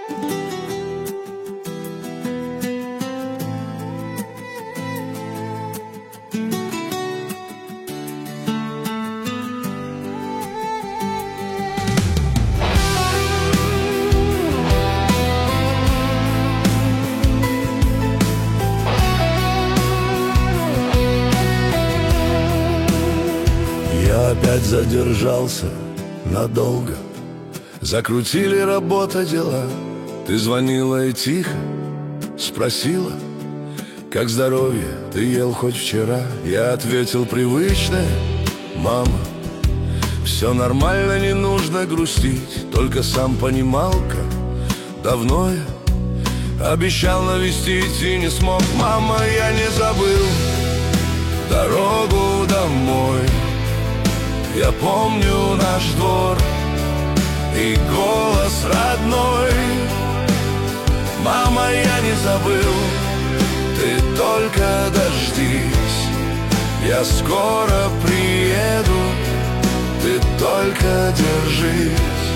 Я опять задержался надолго. Закрутили работа дела. Ты звонила и тихо спросила, как здоровье, ты ел хоть вчера? Я ответил привычное: мама, все нормально, не нужно грустить. Только сам понимал, как давно я обещал навестить и не смог. Мама, я не забыл дорогу домой. Я помню наш двор и голос родной. Мама, я не забыл, ты только дождись, я скоро приеду, ты только держись.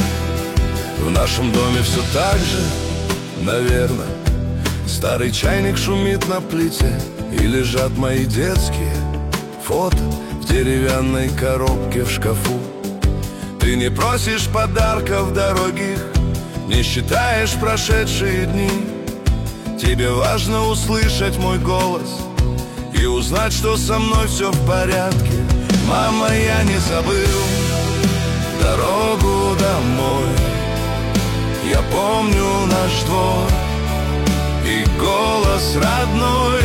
В нашем доме все так же, наверное. Старый чайник шумит на плите, и лежат мои детские фото в деревянной коробке в шкафу. Ты не просишь подарков дорогих, не считаешь прошедшие дни. Тебе важно услышать мой голос и узнать, что со мной все в порядке. Мама, я не забыл дорогу домой. Я помню наш двор и голос родной.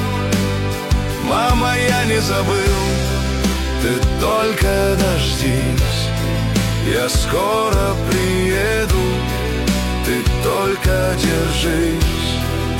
Мама, я не забыл, ты только дождись, я скоро приеду, ты только держись.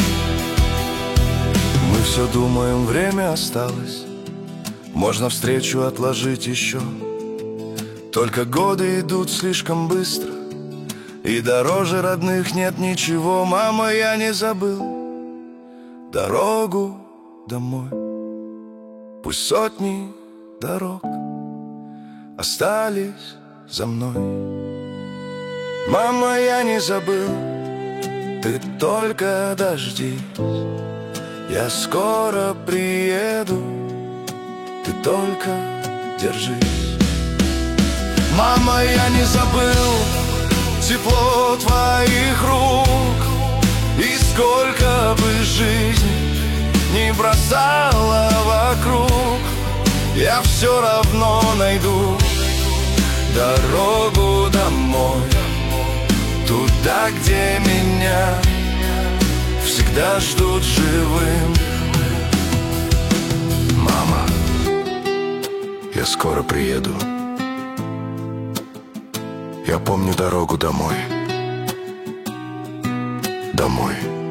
Мы все думаем, время осталось, можно встречу отложить еще. Только годы идут слишком быстро, и дороже родных нет ничего. Мама, я не забыл дорогу домой. Пусть сотни дорог остались за мной. Мама, я не забыл, ты только дождись, я скоро приеду, ты только держись. Мама, я не забыл тепло твоих рук, и сколько бы жизнь не бросала вокруг, я все равно найду дорогу домой, туда, где меня всегда ждут живым. Мама, я скоро приеду, я помню дорогу домой. Домой.